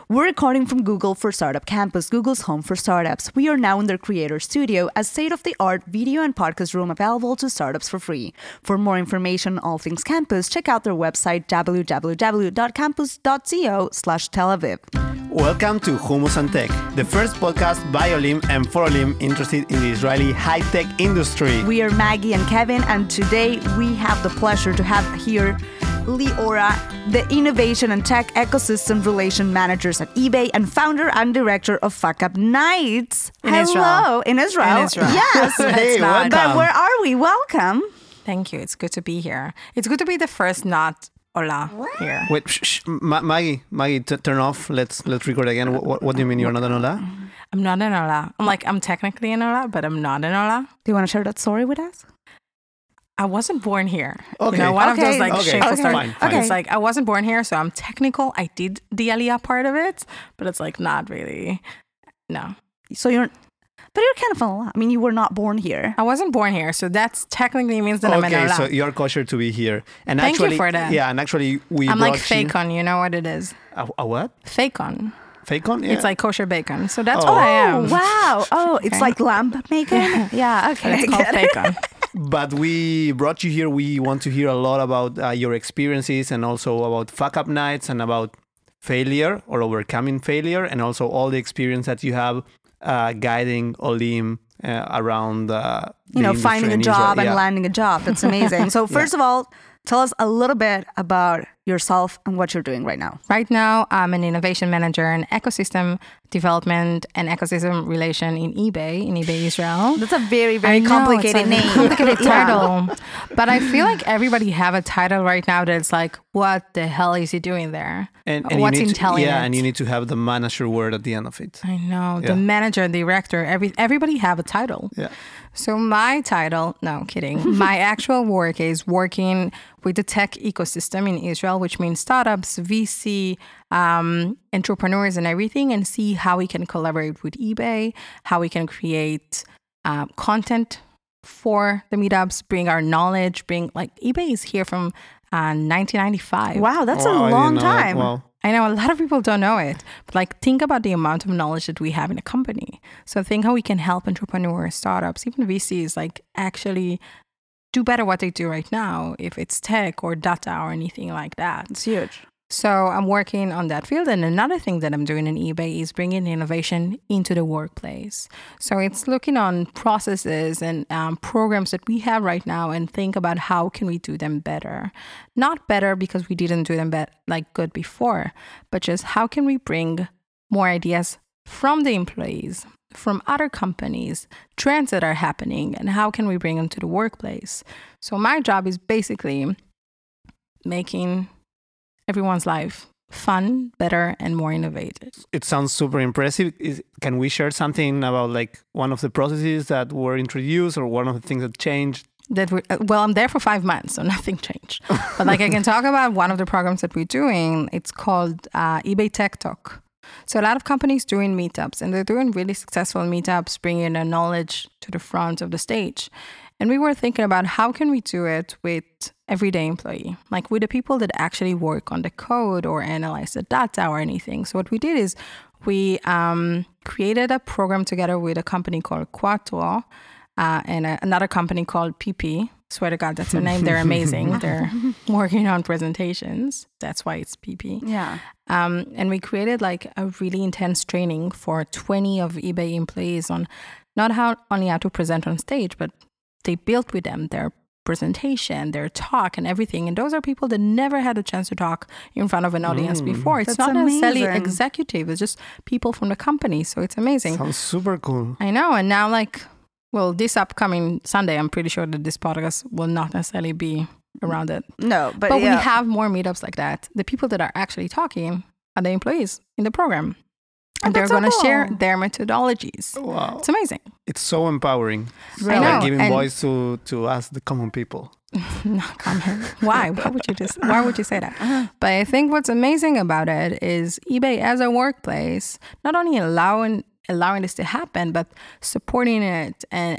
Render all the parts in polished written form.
We're recording from Google for Startup Campus, Google's home for startups. We are now in their creator studio, a state-of-the-art video and podcast room available to startups for free. For more information on all things campus, check out their website www.campus.co/Tel Aviv. Welcome to Hummus and Tech, the first podcast by Olim and for Olim interested in the Israeli high-tech industry. We are Maggie and Kevin, and today we have the pleasure to have here Liora, the Innovation and Tech Ecosystem Relation Managers at eBay and founder and director of Fuck Up Nights. Hello. Israel. In Israel. In Israel. Yes. Hey, welcome. But where are we? Welcome. Thank you. It's good to be here. It's good to be the first not Ola here. Wait, Maggie, turn off. Let's record again. What do you mean you're not an Ola? I'm not an Ola. I'm technically an Ola, but I'm not an Ola. Do you want to share that story with us? I wasn't born here. Okay. You know, one of those shameful stories. Fine. It's like I wasn't born here, so I'm technical. I did the Aliyah part of it, but it's like not really. No. So you're kind of an Ola. I mean, you were not born here. I wasn't born here, so that's technically means that I'm an Okay, Ola. so you're kosher to be here. And Thank actually, you for that. Yeah, and actually I'm like Fakon. You know what it is? A what? Fakon. Fakon? Yeah. It's like kosher bacon. So that's what I am. Wow. Oh, it's Okay. like lamb bacon? Yeah, okay. But it's called Fakon. But we brought you here. We want to hear a lot about your experiences and also about fuck up nights and about failure or overcoming failure and also all the experience that you have guiding Olim around the finding a industry in job Israel. and landing a job. That's amazing. So first of all, tell us a little bit about yourself and what you're doing right now. Right now, I'm an innovation manager in ecosystem development and ecosystem relation in eBay Israel. That's a very, very I know, complicated it's a name. complicated Yeah. title. But I feel like everybody have a title right now that it's like, what the hell is he doing there? And What's you need intelligent? and you need to have the manager word at the end of it. I know. Yeah. The manager, director, everybody have a title. Yeah. So my title, no kidding, my actual work is working with the tech ecosystem in Israel, which means startups, VC, entrepreneurs and everything, and see how we can collaborate with eBay, how we can create content for the meetups, bring our knowledge, eBay is here from 1995. Wow, that's Wow, a I didn't long know that. time. Wow. I know a lot of people don't know it, but think about the amount of knowledge that we have in a company. So think how we can help entrepreneurs, startups, even VCs, actually do better what they do right now, if it's tech or data or anything like that. It's huge. So I'm working on that field. And another thing that I'm doing in eBay is bringing innovation into the workplace. So it's looking on processes and programs that we have right now and think about how can we do them better. Not better because we didn't do them good before, but just how can we bring more ideas from the employees, from other companies, trends that are happening, and how can we bring them to the workplace. So my job is basically making everyone's life fun, better, and more innovative. It sounds super impressive. Can we share something about one of the processes that were introduced or one of the things that changed? I'm there for 5 months, so nothing changed. But I can talk about one of the programs that we're doing. It's called eBay Tech Talk. So a lot of companies doing meetups, and they're doing really successful meetups, bringing their knowledge to the front of the stage. And we were thinking about how can we do it with everyday employee, with the people that actually work on the code or analyze the data or anything. So what we did is we created a program together with a company called Quattro and another company called PP. Swear to God, that's their name. They're amazing. They're working on presentations. That's why it's PP. Yeah. And we created a really intense training for 20 of eBay employees on not only how to present on stage, but they built with them their presentation, their talk and everything. And those are people that never had a chance to talk in front of an audience before. It's That's not necessarily amazing. executive. It's just people from the company. So it's amazing. Sounds super cool. I know. And now this upcoming Sunday, I'm pretty sure that this podcast will not necessarily be around it. No, but we have more meetups like that. The people that are actually talking are the employees in the program. And they're that's so going to cool. share their methodologies. Wow. It's amazing. It's so empowering. I know. Giving And- voice to us, the common people. Not common. Why? Why would you say that? But I think what's amazing about it is eBay as a workplace, not only allowing this to happen, but supporting it and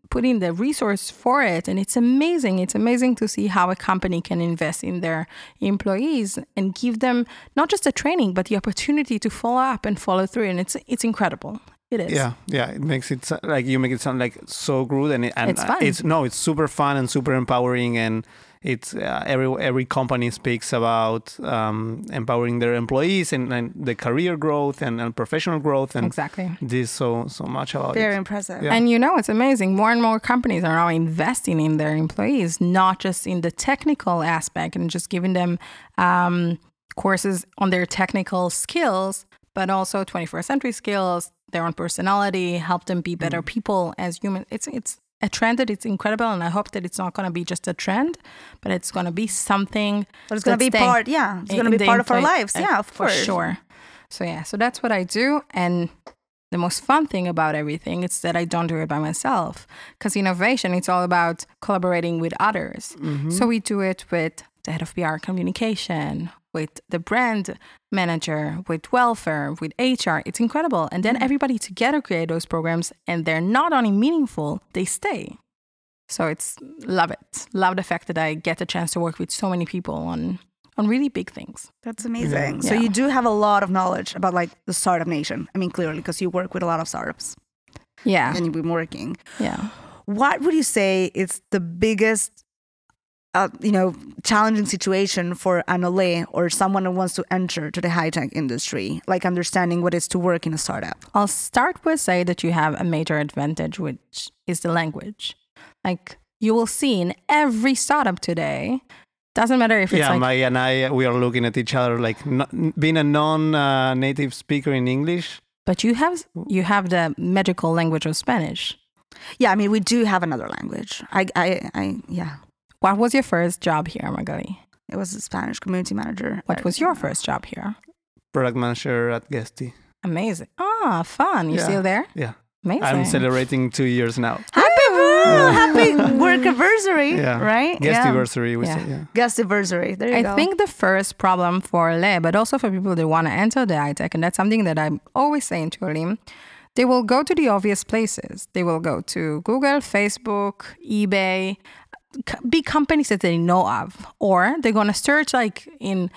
putting the resource for it. And it's amazing. It's amazing to see how a company can invest in their employees and give them not just the training, but the opportunity to follow up and follow through. And it's incredible. It is. Yeah. It makes it like you make it sound like so good, and it's fun. It's super fun and super empowering, and it's every company speaks about empowering their employees and the career growth and professional growth, and exactly this so much about Very it. impressive. Yeah. And it's amazing. More and more companies are now investing in their employees, not just in the technical aspect and just giving them courses on their technical skills, but also 21st century skills, their own personality, help them be better people as humans. It's a trend that it's incredible, and I hope that it's not going to be just a trend, but it's going to be something. But it's going to be part. Yeah, it's going to be part of our lives. Yeah, of course, for sure. So that's what I do, and the most fun thing about everything is that I don't do it by myself, because innovation, it's all about collaborating with others. So we do it with the head of PR communication, with the brand manager, with welfare, with HR. It's incredible. And then everybody together create those programs, and they're not only meaningful, they stay. So love it. Love the fact that I get the chance to work with so many people on really big things. That's amazing. Yeah. So you do have a lot of knowledge about like the startup nation. I mean, clearly, because you work with a lot of startups. Yeah. And you've been working. Yeah. What would you say is the biggest challenging situation for an Ole or someone who wants to enter to the high-tech industry, like understanding what it is to work in a startup? I'll start with say that you have a major advantage, which is the language. Like you will see in every startup today, doesn't matter if it's Maya and I, we are looking at each other like being a non-native speaker in English. But you have the magical language of Spanish. Yeah, I mean, we do have another language. Yeah. What was your first job here, Magali? It was a Spanish community manager. What was your first job here? Product manager at Guesty. Amazing. Fun. You still there? Yeah. Amazing. I'm celebrating 2 years now. Happy work anniversary, right? Guestiversary, we say. Yeah. Guestiversary. There you go. I think the first problem for Ole, but also for people that want to enter the high tech, and that's something that I'm always saying to Ole, they will go to the obvious places. They will go to Google, Facebook, eBay, big companies that they know of, or they're going to search like in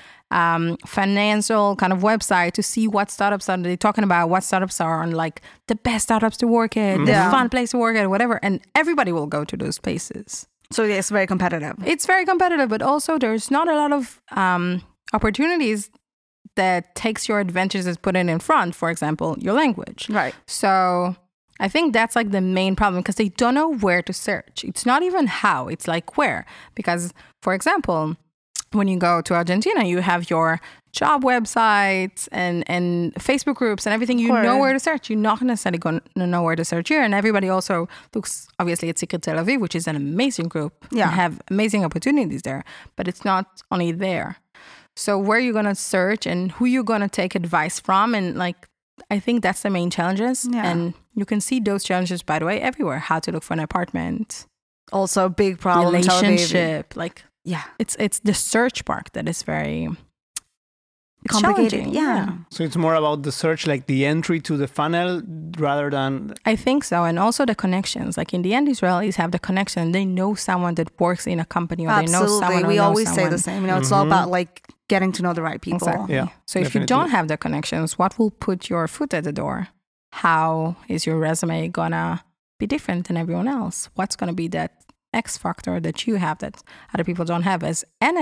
financial kind of website to see what startups are they talking about, what startups are on like the best startups to work at, the fun place to work at, whatever. And everybody will go to those places. So it's very competitive. It's very competitive, but also there's not a lot of opportunities that takes your advantages and put it in front. For example, your language. Right. So I think that's like the main problem because they don't know where to search. It's not even how, it's like where. Because, for example, when you go to Argentina, you have your job websites and Facebook groups and everything. You know where to search. You're not necessarily going to know where to search here. And everybody also looks, obviously, at Secret Tel Aviv, which is an amazing group. Yeah. And have amazing opportunities there. But it's not only there. So where you're going to search and who you're going to take advice from. And like, I think that's the main challenges. Yeah. And you can see those challenges, by the way, everywhere. How to look for an apartment. Also a big problem. Relationship. Like, yeah. It's the search part that is very complicated. Yeah. So it's more about the search, like the entry to the funnel rather than... I think so. And also the connections. Like in the end, Israelis have the connection. They know someone that works in a company or Absolutely. they know someone We who always knows say someone. the same. You know, it's all about like getting to know the right people. Exactly. Yeah, so if you don't have the connections, what will put your foot at the door? How is your resume gonna be different than everyone else? What's gonna be that X factor that you have that other people don't have? As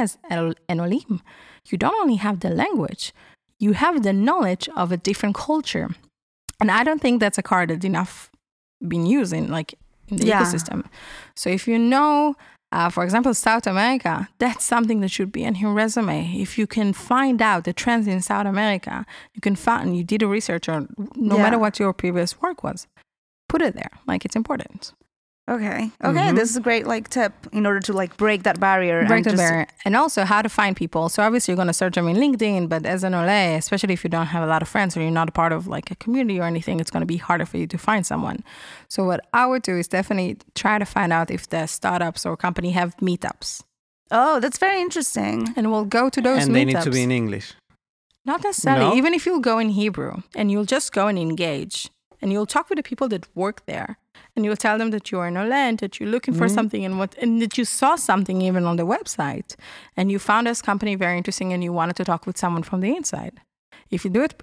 an Olim, you don't only have the language, you have the knowledge of a different culture. And I don't think that's a card that's enough being used in the ecosystem. So if you know, for example, South America, that's something that should be in your resume. If you can find out the trends in South America, you can find, you did a research or no matter what your previous work was, put it there. Like it's important. Okay. This is a great like tip in order to like break that barrier. And also how to find people. So obviously you're going to search them in LinkedIn, but as an Ole, especially if you don't have a lot of friends or you're not a part of like a community or anything, it's going to be harder for you to find someone. So what I would do is definitely try to find out if the startups or company have meetups. Oh, that's very interesting. And we'll go to those meetups. And they need to be in English. Not necessarily. No? Even if you'll go in Hebrew and you'll just go and engage and you'll talk with the people that work there. and you'll tell them that you are in Orlando, that you're looking for something and that you saw something even on the website and you found this company very interesting and you wanted to talk with someone from the inside. If you do it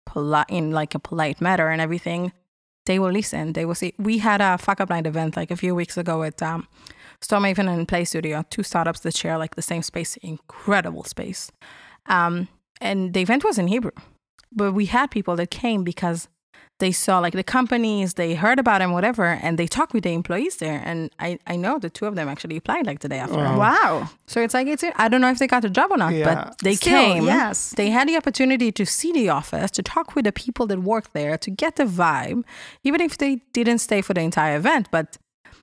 in like a polite manner and everything, they will listen. They will see. We had a Fuck Up Night event like a few weeks ago at Stormaven and Play Studio, 2 startups that share like the same space, incredible space. And the event was in Hebrew, but we had people that came because they saw like the companies, they heard about them, whatever, and they talked with the employees there. And I know the 2 of them actually applied like the day after. Wow. So it's like, I don't know if they got the job or not, but they came. Yes. They had the opportunity to see the office, to talk with the people that work there, to get the vibe, even if they didn't stay for the entire event, but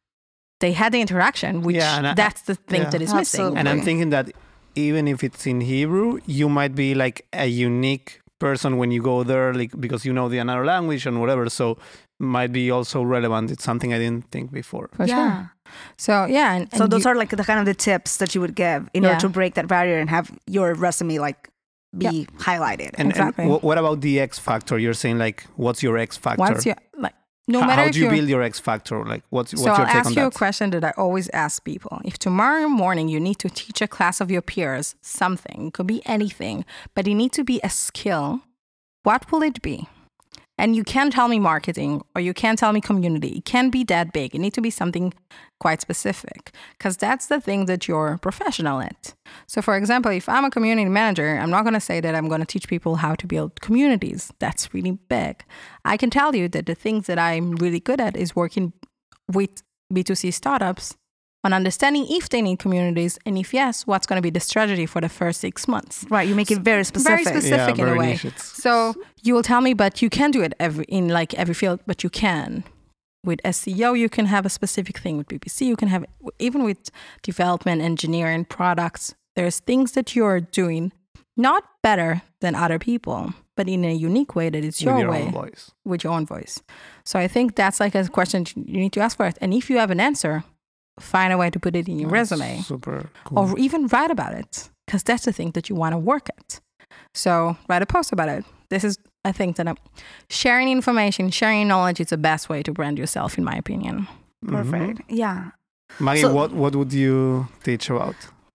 they had the interaction, which that's the thing that is missing. And I'm thinking that even if it's in Hebrew, you might be like a unique person when you go there, like because you know the another language and whatever. So might be also relevant. It's something I didn't think before. For sure. So and so those are like the kind of the tips that you would give in order to break that barrier and have your resume like be highlighted. And what about the X factor? You're saying like, what's your X factor? What's your like? No matter how do you build your X factor? Like, what's your take on that? So I'll ask you a question that I always ask people. If tomorrow morning you need to teach a class of your peers something, it could be anything, but it needs to be a skill, what will it be? And you can't tell me marketing or you can't tell me community. It can't be that big. It needs to be something quite specific because that's the thing that you're professional at. So for example, if I'm a community manager, I'm not going to say that I'm going to teach people how to build communities. That's really big. I can tell you that the things that I'm really good at is working with B2C startups on understanding if they need communities and if yes, what's going to be the strategy for the first 6 months. Right, you make it very specific. Very specific in a way. Niche. So you will tell me, but you can do it in every field, but you can. With SEO, you can have a specific thing. With PPC, you can have, even with development, engineering, products, there's things that you're doing not better than other people, but in a unique way that it's your way. With your own voice. So I think that's like a question you need to ask for it. And if you have an answer, find a way to put it in your resume. Super cool. Or even write about it, because that's the thing that you want to work at. So write a post about it. This is, I think, that sharing information, sharing knowledge is the best way to brand yourself, in my opinion. Perfect. Yeah. Maggie, what would you teach about?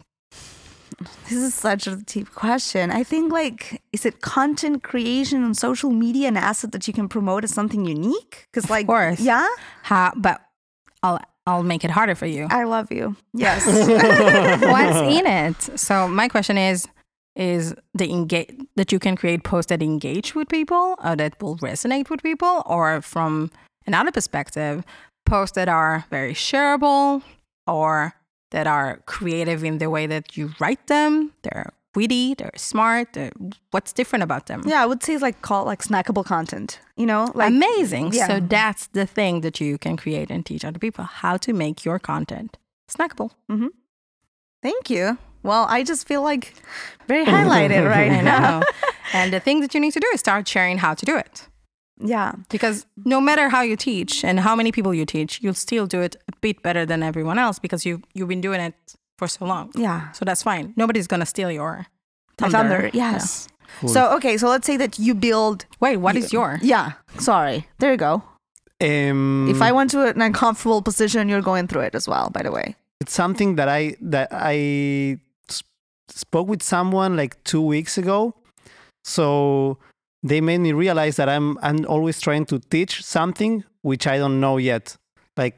This is such a deep question. I think like, is it content creation on social media an asset that you can promote as something unique? Because like, of course. Yeah. But I'll make it harder for you. I love you. Yes. What's in it? So my question is that you can create posts that engage with people or that will resonate with people, or from another perspective, posts that are very shareable or that are creative in the way that you write them. They're witty, they're smart. What's different about them? Yeah, I would say it's like called like snackable content, you know? Like, amazing. Yeah. So that's the thing that you can create and teach other people, how to make your content snackable. Mm-hmm. Thank you. Well, I just feel like very highlighted right now. And the thing that you need to do is start sharing how to do it. Yeah. Because no matter how you teach and how many people you teach, you'll still do it a bit better than everyone else because you've been doing it for so long. Yeah. So that's fine. Nobody's going to steal your thunder. Yes. Yeah. Cool. So let's say that you build... Wait, what is your? Yeah. Sorry. There you go. If I went to an uncomfortable position, you're going through it as well, by the way. It's something that I spoke with someone like 2 weeks ago. So they made me realize that I'm always trying to teach something which I don't know yet. Like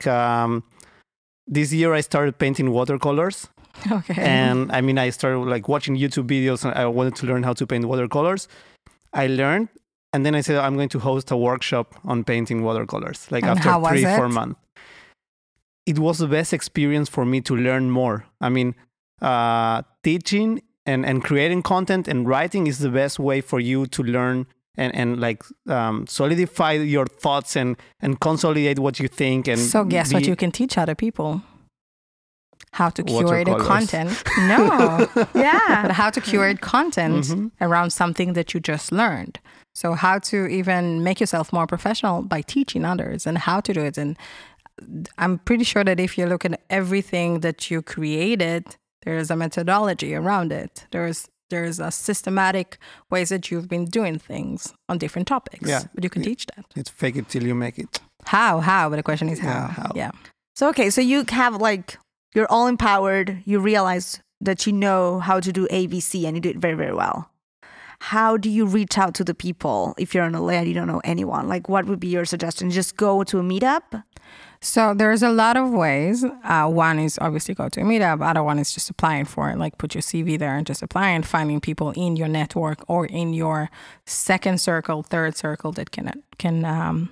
this year I started painting watercolors. Okay. And I mean, I started like watching YouTube videos and I wanted to learn how to paint watercolors. I learned, and then I said, I'm going to host a workshop on painting watercolors, like and after 3-4 months. It was the best experience for me to learn more. I mean, teaching and creating content and writing is the best way for you to learn and like solidify your thoughts and consolidate what you think. And so guess what you can teach other people? How to curate a content. No. Yeah. But how to curate content around something that you just learned. So how to even make yourself more professional by teaching others and how to do it. And I'm pretty sure that if you look at everything that you created, there is a methodology around it. There's a systematic ways that you've been doing things on different topics. Yeah. But you can teach that. It's fake it till you make it. How? But the question is how. Yeah, how. Yeah. So, okay, so you have like, you're all empowered. You realize that you know how to do ABC and you do it very, very well. How do you reach out to the people if you're on LA and you don't know anyone? Like, what would be your suggestion? Just go to a meetup? So there's a lot of ways. One is obviously go to a meetup. Other one is just applying for it. Like put your CV there and just apply and finding people in your network or in your second circle, third circle that can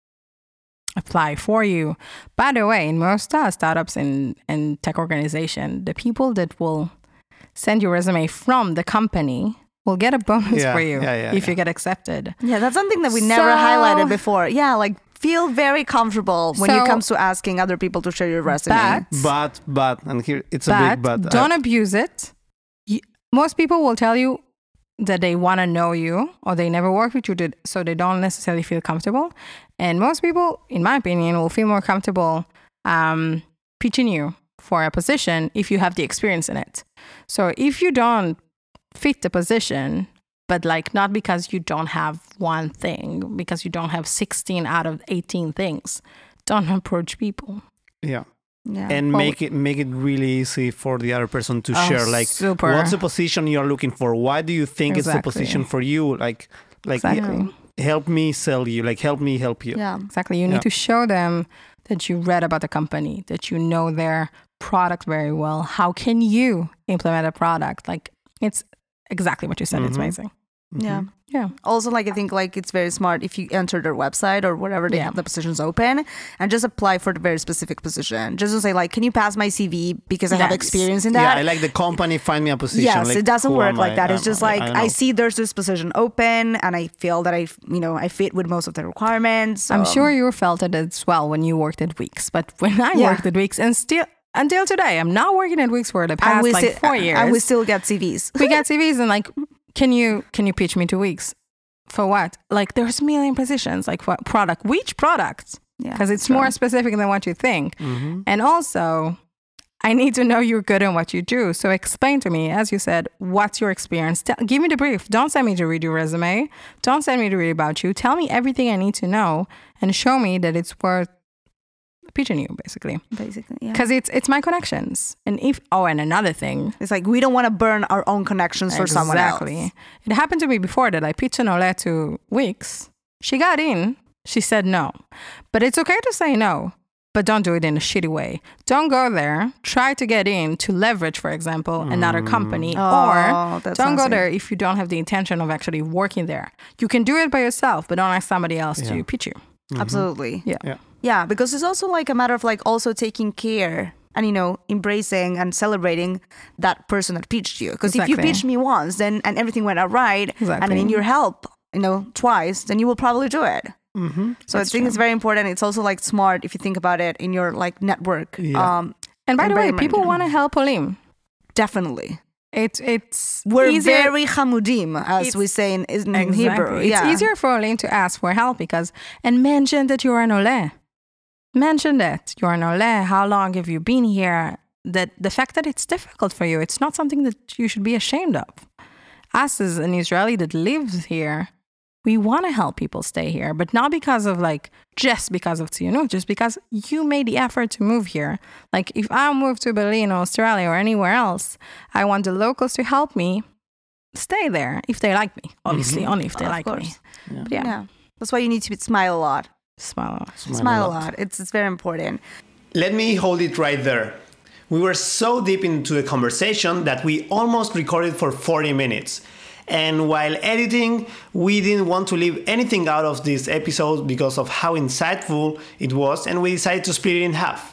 apply for you. By the way, in most startups and tech organization, the people that will send your resume from the company will get a bonus for you if you get accepted. Yeah, that's something that we never highlighted before. Yeah, like feel very comfortable when it comes to asking other people to share your resume. But, and here it's a big but. Don't abuse it. Most people will tell you that they want to know you or they never work with you, so they don't necessarily feel comfortable. And most people, in my opinion, will feel more comfortable pitching you for a position if you have the experience in it. So if you don't fit the position, but like not because you don't have one thing, because you don't have 16 out of 18 things, don't approach people. Yeah. And make it really easy for the other person to share. Like, super. What's the position you're looking for? Why do you think it's the position for you? Like, help me sell you. Like, help me help you. Yeah, exactly. You need to show them that you read about the company, that you know their product very well. How can you implement a product? Like, it's exactly what you said. It's amazing. Yeah. Also, like I think like it's very smart if you enter their website or whatever they have the positions open and just apply for the very specific position. Just to say like, can you pass my CV because I have experience in that? Yeah, I like the company find me a position. Yes, like, it doesn't work like that. It's just like I see there's this position open and I feel that I fit with most of the requirements. I'm sure you felt it as well when you worked at Wix, but when I worked at Wix and still. Until today, I'm not working at Wix for the past 4 years. And we still get CVs. We get CVs and like, can you pitch me to Wix? For what? Like there's a million positions. Like what product? Which product? Because it's more specific than what you think. And also, I need to know you're good at what you do. So explain to me, as you said, what's your experience? Give me the brief. Don't send me to read your resume. Don't send me to read about you. Tell me everything I need to know and show me that it's worth pitching you, basically, yeah. Because it's my connections, and and another thing, it's like we don't want to burn our own connections for someone else. It happened to me before that I pitched an Ole to Wix. She got in. She said no, but it's okay to say no, but don't do it in a shitty way. Don't go there. Try to get in to leverage, for example, another company, or don't go there if you don't have the intention of actually working there. You can do it by yourself, but don't ask somebody else to pitch you. Absolutely. Yeah, because it's also like a matter of like also taking care and, embracing and celebrating that person that pitched you. Because if you pitched me once and everything went out right and I need your help, twice, then you will probably do it. So I think it's very important. It's also like smart if you think about it in your like network. And by the way, people want to help Olim. Definitely. We're easier. Very hamudim, as we say in Hebrew. It's easier for Olim to ask for help and mention that you're an Ole. Mention that you're an Ole. How long have you been here? That the fact that it's difficult for you, it's not something that you should be ashamed of. Us as an Israeli that lives here, we want to help people stay here, but not because of just because of tzionut, just because you made the effort to move here. Like if I move to Berlin or Australia or anywhere else, I want the locals to help me stay there if they like me. Obviously, only if they like me. Yeah. That's why you need to smile a lot. Smile a lot. It's very important. Let me hold it right there. We were so deep into the conversation that we almost recorded for 40 minutes. And while editing, we didn't want to leave anything out of this episode because of how insightful it was, and we decided to split it in half.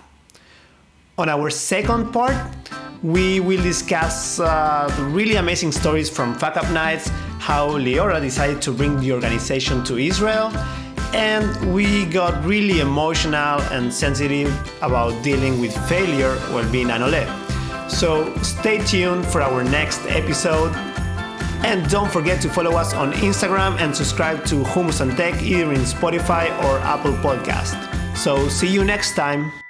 On our second part, we will discuss the really amazing stories from Fuck Up Nights, how Liora decided to bring the organization to Israel, and we got really emotional and sensitive about dealing with failure while being an Ole. So stay tuned for our next episode. And don't forget to follow us on Instagram and subscribe to Hummus and Tech either in Spotify or Apple Podcast. So see you next time.